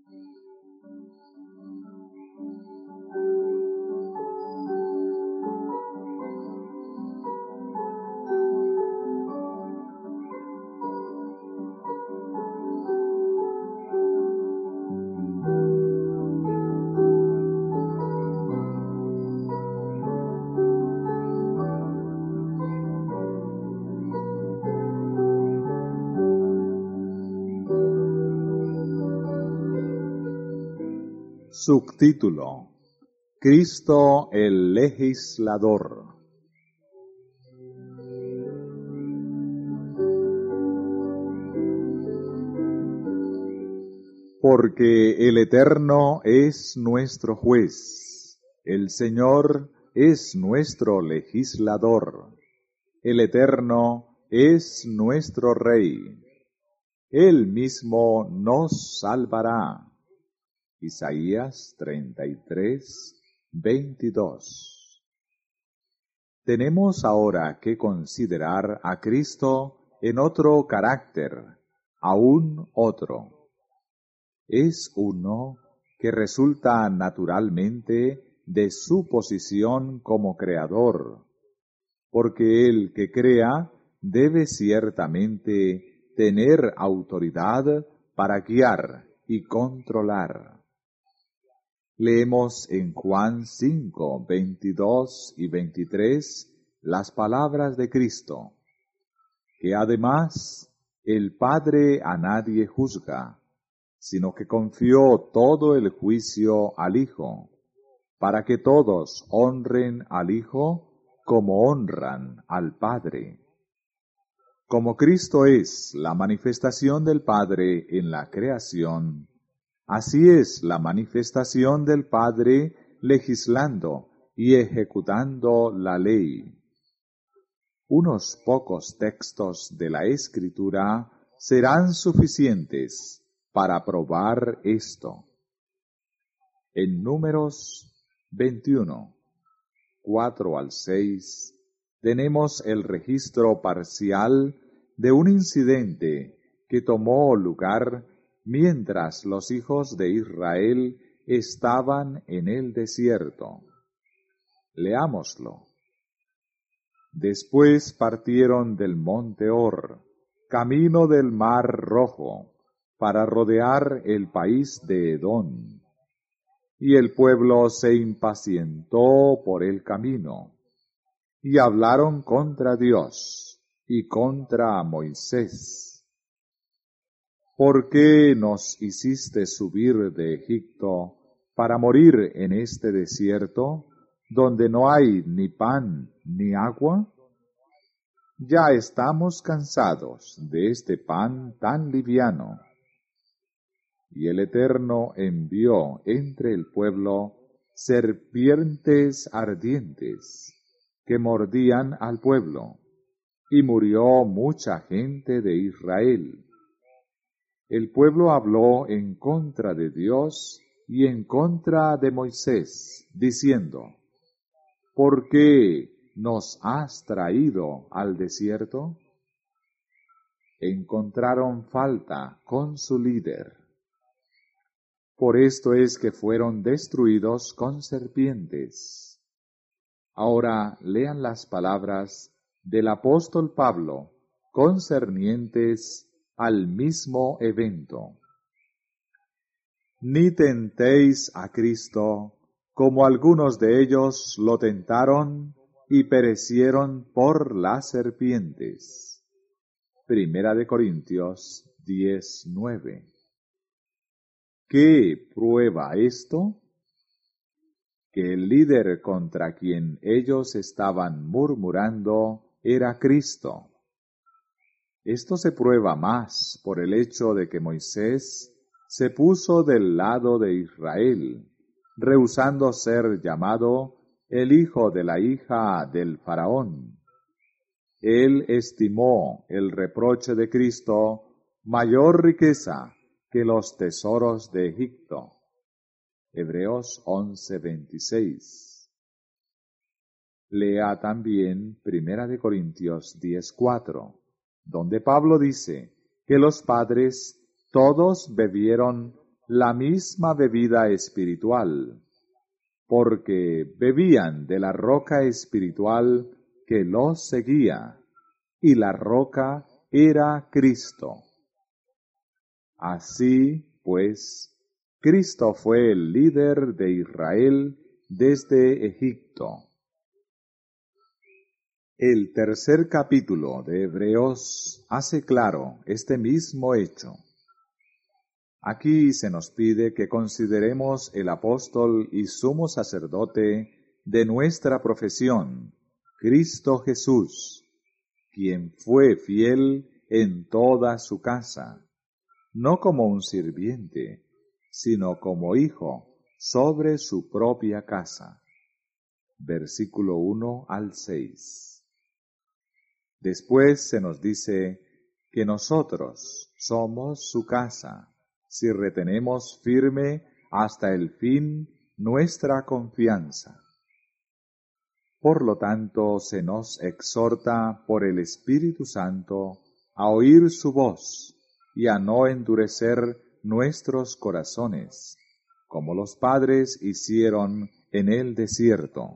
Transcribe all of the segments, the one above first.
Subtítulo: Cristo el legislador. Porque el Eterno es nuestro juez, el Señor es nuestro legislador, el Eterno es nuestro Rey, Él mismo nos salvará. Isaías 33, 22. Tenemos ahora que considerar a Cristo en otro carácter, aún otro. Es uno que resulta naturalmente de su posición como creador, porque el que crea debe ciertamente tener autoridad para guiar y controlar. Leemos en Juan 5, 22 y 23 las palabras de Cristo, que además el Padre a nadie juzga, sino que confió todo el juicio al Hijo, para que todos honren al Hijo como honran al Padre. Como Cristo es la manifestación del Padre en la creación, así es la manifestación del Padre legislando y ejecutando la ley. Unos pocos textos de la Escritura serán suficientes para probar esto. En Números 21, 4 al 6, tenemos el registro parcial de un incidente que tomó lugar mientras los hijos de Israel estaban en el desierto. Leámoslo. Después partieron del monte Hor, camino del mar Rojo, para rodear el país de Edom. Y el pueblo se impacientó por el camino, y hablaron contra Dios y contra Moisés. ¿Por qué nos hiciste subir de Egipto para morir en este desierto, donde no hay ni pan ni agua? Ya estamos cansados de este pan tan liviano. Y el Eterno envió entre el pueblo serpientes ardientes que mordían al pueblo, y murió mucha gente de Israel. El pueblo habló en contra de Dios y en contra de Moisés, diciendo: ¿Por qué nos has traído al desierto? Encontraron falta con su líder. Por esto es que fueron destruidos con serpientes. Ahora lean las palabras del apóstol Pablo concernientes al mismo evento. Ni tentéis a Cristo, como algunos de ellos lo tentaron y perecieron por las serpientes. Primera de Corintios 10:9. ¿Qué prueba esto? Que el líder contra quien ellos estaban murmurando era Cristo. Esto se prueba más por el hecho de que Moisés se puso del lado de Israel, rehusando ser llamado el hijo de la hija del faraón. Él estimó el reproche de Cristo mayor riqueza que los tesoros de Egipto. Hebreos 11:26. Lea también Primera de Corintios 10:4, donde Pablo dice que los padres todos bebieron la misma bebida espiritual, porque bebían de la roca espiritual que los seguía, y la roca era Cristo. Así, pues, Cristo fue el líder de Israel desde Egipto. El tercer capítulo de Hebreos hace claro este mismo hecho. Aquí se nos pide que consideremos el apóstol y sumo sacerdote de nuestra profesión, Cristo Jesús, quien fue fiel en toda su casa, no como un sirviente, sino como hijo sobre su propia casa. Versículo 1 al 6. Después se nos dice que nosotros somos su casa, si retenemos firme hasta el fin nuestra confianza. Por lo tanto, se nos exhorta por el Espíritu Santo a oír su voz y a no endurecer nuestros corazones, como los padres hicieron en el desierto.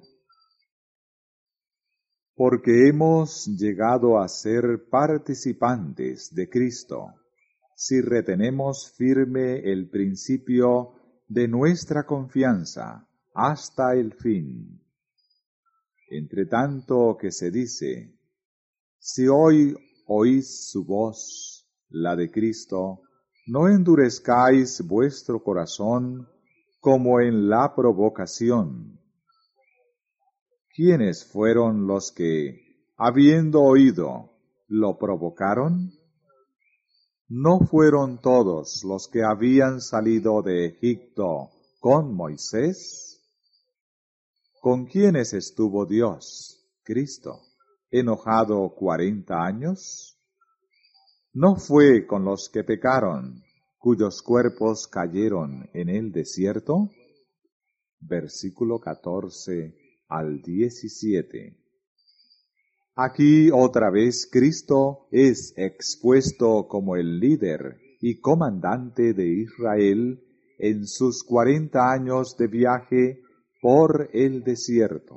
Porque hemos llegado a ser participantes de Cristo, si retenemos firme el principio de nuestra confianza hasta el fin. Entre tanto que se dice, si hoy oís su voz, la de Cristo, no endurezcáis vuestro corazón como en la provocación. ¿Quiénes fueron los que, habiendo oído, lo provocaron? ¿No fueron todos los que habían salido de Egipto con Moisés? ¿Con quiénes estuvo Dios, Cristo, enojado 40 años? ¿No fue con los que pecaron, cuyos cuerpos cayeron en el desierto? Versículo 14 al 17. Aquí otra vez Cristo es expuesto como el líder y comandante de Israel en sus 40 años de viaje por el desierto.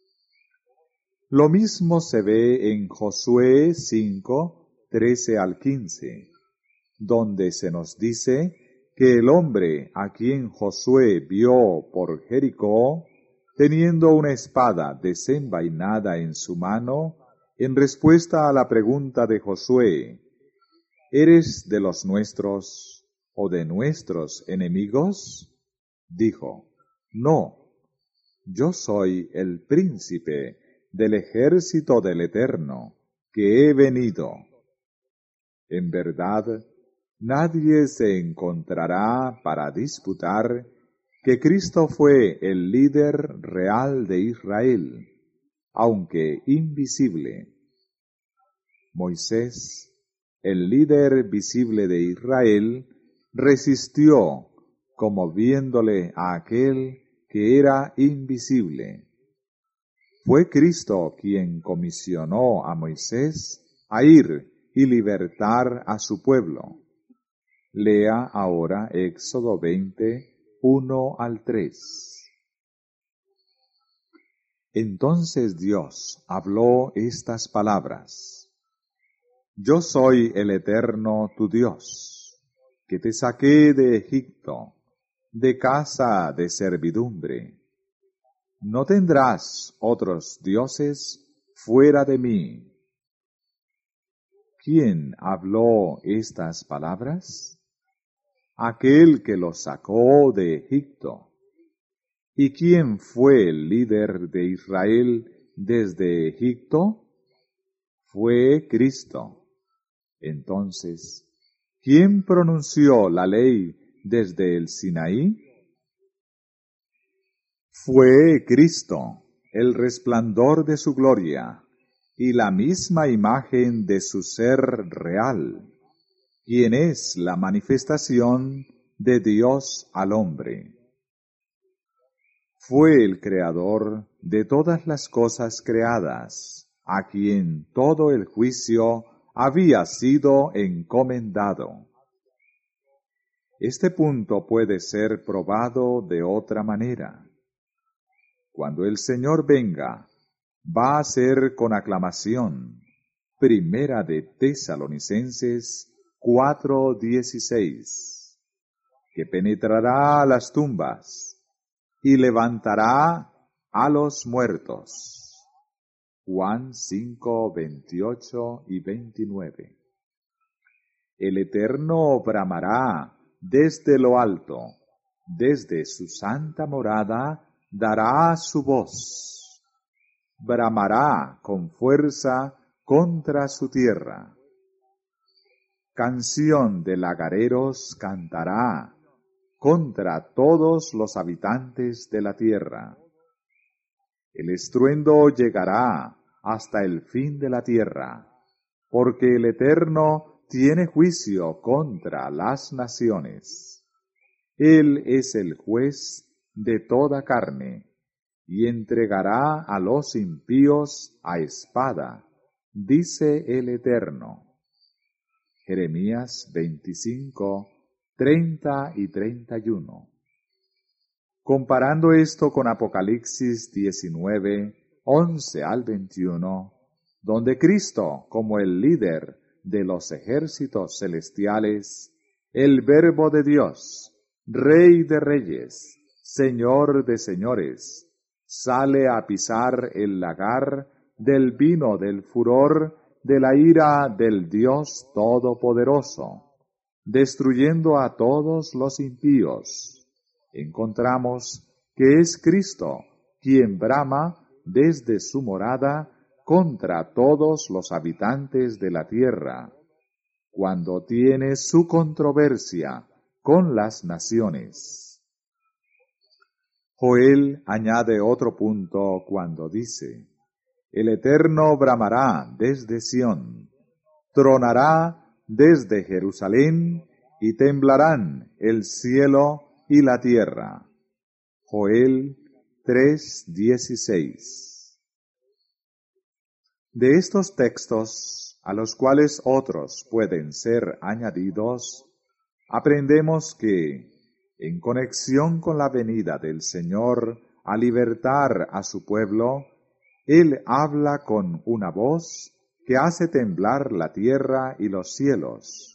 Lo mismo se ve en Josué 5, 13 al 15, donde se nos dice que el hombre a quien Josué vio por Jericó, teniendo una espada desenvainada en su mano, en respuesta a la pregunta de Josué, ¿eres de los nuestros o de nuestros enemigos? Dijo, no, yo soy el príncipe del ejército del Eterno, que he venido. En verdad, nadie se encontrará para disputar que Cristo fue el líder real de Israel, aunque invisible. Moisés, el líder visible de Israel, resistió como viéndole a aquel que era invisible. Fue Cristo quien comisionó a Moisés a ir y libertar a su pueblo. Lea ahora Éxodo 20, 1 al 3. Entonces Dios habló estas palabras. Yo soy el Eterno tu Dios, que te saqué de Egipto, de casa de servidumbre. No tendrás otros dioses fuera de mí. ¿Quién habló estas palabras? Aquel que los sacó de Egipto. ¿Y quién fue el líder de Israel desde Egipto? Fue Cristo. Entonces, ¿quién pronunció la ley desde el Sinaí? Fue Cristo, el resplandor de su gloria y la misma imagen de su ser real, quien es la manifestación de Dios al hombre. Fue el creador de todas las cosas creadas, a quien todo el juicio había sido encomendado. Este punto puede ser probado de otra manera. Cuando el Señor venga, va a ser con aclamación. Primera de Tesalonicenses 4:16, que penetrará a las tumbas y levantará a los muertos. Juan 5:28 y 29. El Eterno bramará desde lo alto, desde su santa morada dará su voz. Bramará con fuerza contra su tierra. Canción de lagareros cantará contra todos los habitantes de la tierra. El estruendo llegará hasta el fin de la tierra, porque el Eterno tiene juicio contra las naciones. Él es el juez de toda carne, y entregará a los impíos a espada, dice el Eterno. Jeremías 25, 30 y 31. Comparando esto con Apocalipsis 19, 11 al 21, donde Cristo, como el líder de los ejércitos celestiales, el Verbo de Dios, Rey de reyes, Señor de señores, sale a pisar el lagar del vino del furor de la ira del Dios Todopoderoso, destruyendo a todos los impíos. Encontramos que es Cristo quien brama desde su morada contra todos los habitantes de la tierra, cuando tiene su controversia con las naciones. Joel añade otro punto cuando dice: el Eterno bramará desde Sión, tronará desde Jerusalén, y temblarán el cielo y la tierra. Joel 3:16. De estos textos, a los cuales otros pueden ser añadidos, aprendemos que, en conexión con la venida del Señor a libertar a su pueblo, Él habla con una voz que hace temblar la tierra y los cielos.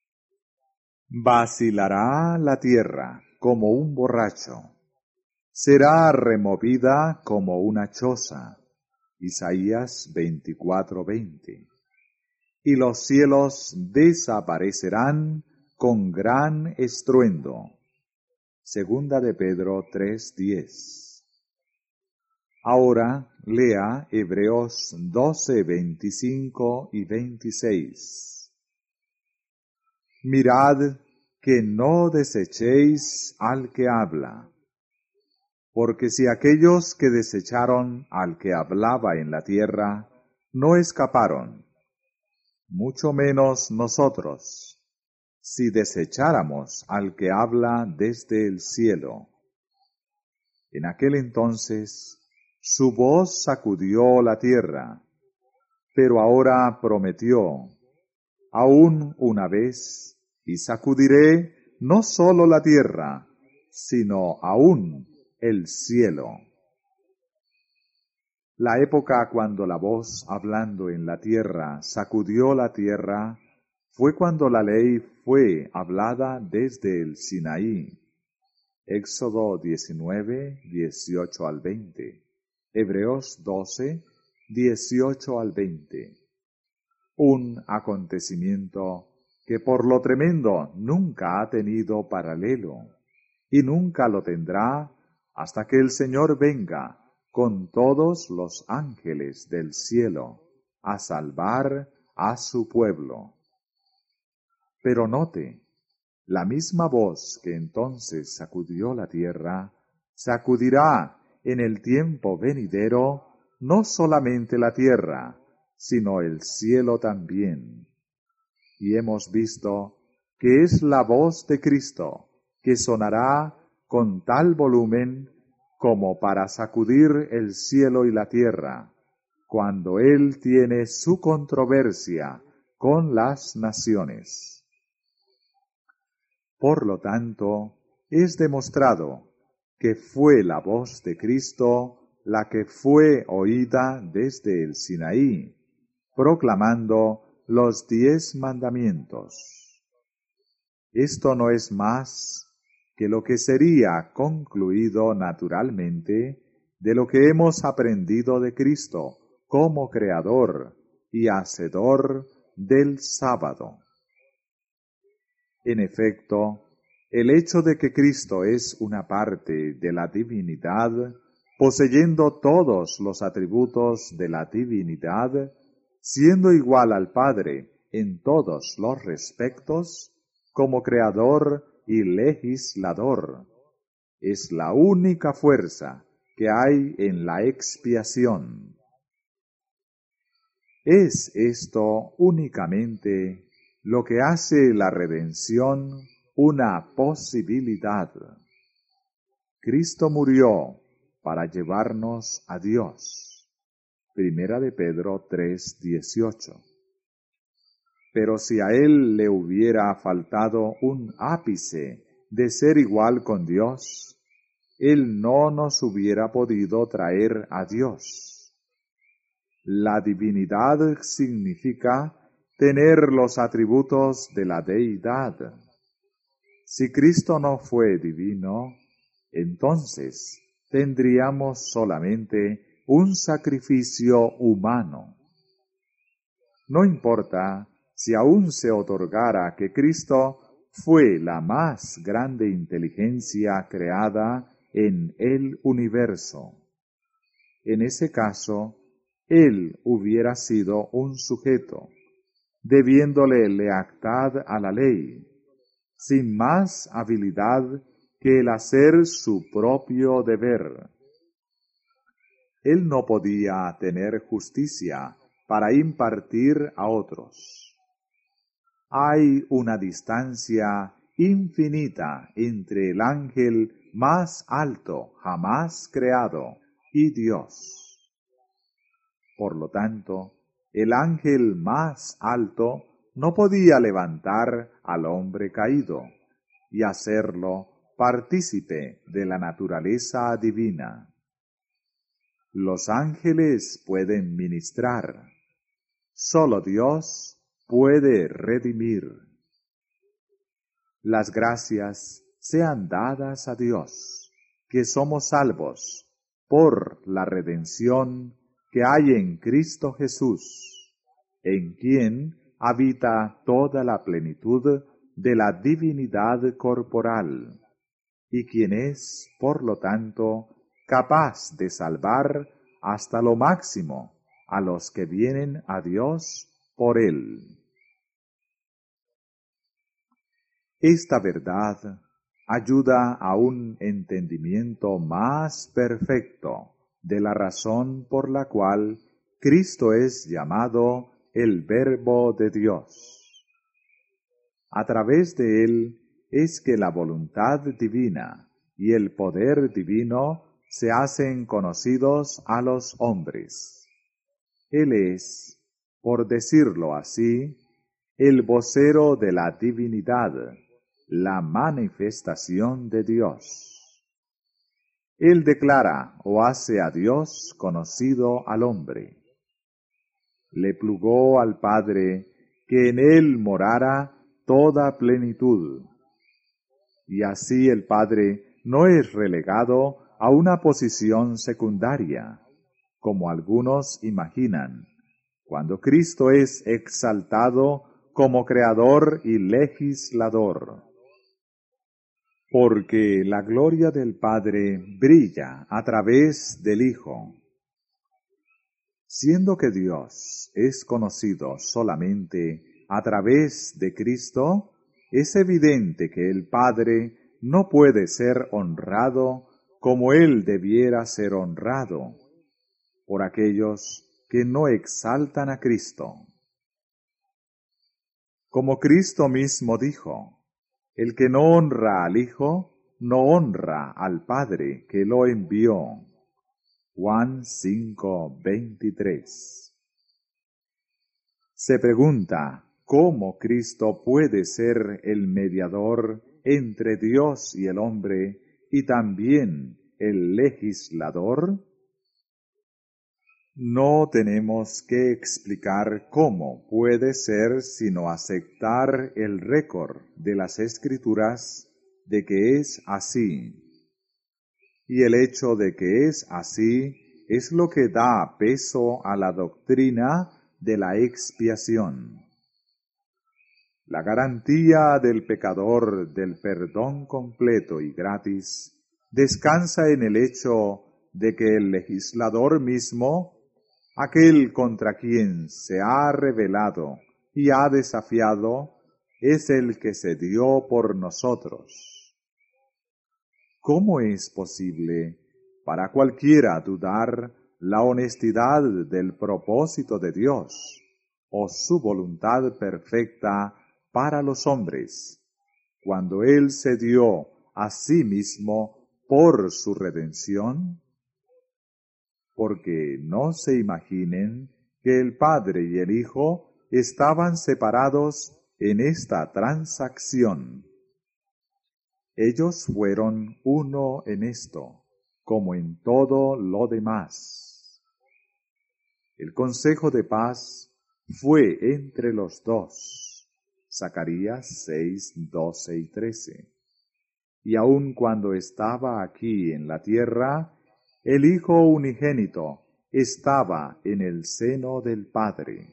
Vacilará la tierra como un borracho, será removida como una choza. Isaías 24:20. Y los cielos desaparecerán con gran estruendo. Segunda de Pedro 3:10. Ahora lea Hebreos 12:25 y 26. Mirad que no desechéis al que habla, porque si aquellos que desecharon al que hablaba en la tierra no escaparon, mucho menos nosotros, si desecháramos al que habla desde el cielo. En aquel entonces su voz sacudió la tierra, pero ahora prometió: aún una vez, y sacudiré no sólo la tierra, sino aún el cielo. La época cuando la voz hablando en la tierra sacudió la tierra fue cuando la ley fue hablada desde el Sinaí. Éxodo 19, 18 al 20. Hebreos 12, 18 al 20. Un acontecimiento que por lo tremendo nunca ha tenido paralelo, y nunca lo tendrá hasta que el Señor venga con todos los ángeles del cielo a salvar a su pueblo. Pero note, la misma voz que entonces sacudió la tierra, sacudirá en el tiempo venidero no solamente la tierra, sino el cielo también. Y hemos visto que es la voz de Cristo que sonará con tal volumen como para sacudir el cielo y la tierra, cuando Él tiene su controversia con las naciones. Por lo tanto, es demostrado que fue la voz de Cristo la que fue oída desde el Sinaí, proclamando los 10 mandamientos. Esto no es más que lo que sería concluido naturalmente de lo que hemos aprendido de Cristo como Creador y Hacedor del sábado. En efecto, el hecho de que Cristo es una parte de la divinidad, poseyendo todos los atributos de la divinidad, siendo igual al Padre en todos los respectos, como Creador y legislador, es la única fuerza que hay en la expiación. Es esto únicamente lo que hace la redención una posibilidad. Cristo murió para llevarnos a Dios. Primera de Pedro 3:18. Pero si a él le hubiera faltado un ápice de ser igual con Dios, él no nos hubiera podido traer a Dios. La divinidad significa tener los atributos de la deidad. Si Cristo no fue divino, entonces tendríamos solamente un sacrificio humano. No importa si aún se otorgara que Cristo fue la más grande inteligencia creada en el universo. En ese caso, Él hubiera sido un sujeto, debiéndole lealtad a la ley, sin más habilidad que el hacer su propio deber. Él no podía tener justicia para impartir a otros. Hay una distancia infinita entre el ángel más alto jamás creado y Dios. Por lo tanto, el ángel más alto no podía levantar al hombre caído y hacerlo partícipe de la naturaleza divina. Los ángeles pueden ministrar, solo Dios puede redimir. Las gracias sean dadas a Dios, que somos salvos por la redención que hay en Cristo Jesús, en quien habita toda la plenitud de la divinidad corporal, y quien es, por lo tanto, capaz de salvar hasta lo máximo a los que vienen a Dios por él. Esta verdad ayuda a un entendimiento más perfecto de la razón por la cual Cristo es llamado el Verbo de Dios. A través de él es que la voluntad divina y el poder divino se hacen conocidos a los hombres. Él es, por decirlo así, el vocero de la divinidad, la manifestación de Dios. Él declara o hace a Dios conocido al hombre. Le plugó al Padre que en él morara toda plenitud. Y así el Padre no es relegado a una posición secundaria, como algunos imaginan, cuando Cristo es exaltado como creador y legislador. Porque la gloria del Padre brilla a través del Hijo. Siendo que Dios es conocido solamente a través de Cristo, es evidente que el Padre no puede ser honrado como Él debiera ser honrado por aquellos que no exaltan a Cristo. Como Cristo mismo dijo, el que no honra al Hijo, no honra al Padre que lo envió. Juan 5:23. Se pregunta, cómo Cristo puede ser el mediador entre Dios y el hombre y también el legislador? No tenemos que explicar cómo puede ser sino aceptar el récord de las Escrituras de que es así. Y el hecho de que es así es lo que da peso a la doctrina de la expiación. La garantía del pecador del perdón completo y gratis descansa en el hecho de que el legislador mismo, aquel contra quien se ha rebelado y ha desafiado, es el que se dio por nosotros. ¿Cómo es posible para cualquiera dudar la honestidad del propósito de Dios o su voluntad perfecta para los hombres, cuando Él se dio a sí mismo por su redención? Porque no se imaginen que el Padre y el Hijo estaban separados en esta transacción. Ellos fueron uno en esto, como en todo lo demás. El consejo de paz fue entre los dos. Zacarías 6, 12 y 13. Y aun cuando estaba aquí en la tierra, el Hijo unigénito estaba en el seno del Padre.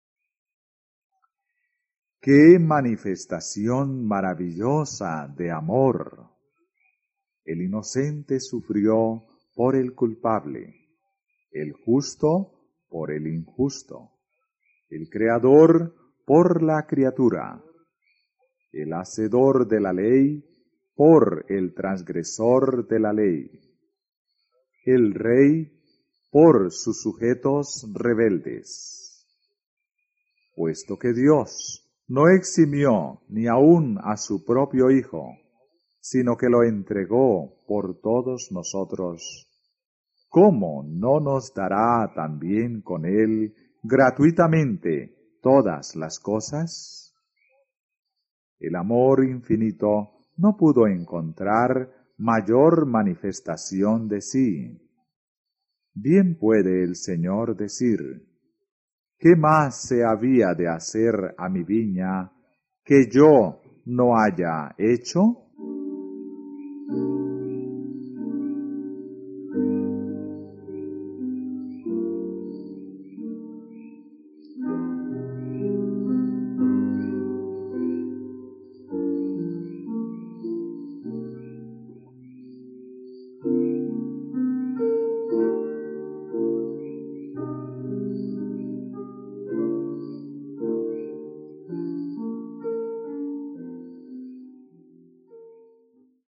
¡Qué manifestación maravillosa de amor! El inocente sufrió por el culpable, el justo por el injusto, el creador por la criatura, el hacedor de la ley por el transgresor de la ley, el rey por sus sujetos rebeldes. Puesto que Dios no eximió ni aun a su propio Hijo, sino que lo entregó por todos nosotros, ¿cómo no nos dará también con Él gratuitamente todas las cosas? El amor infinito no pudo encontrar mayor manifestación de sí. Bien puede el Señor decir: ¿qué más se había de hacer a mi viña que yo no haya hecho?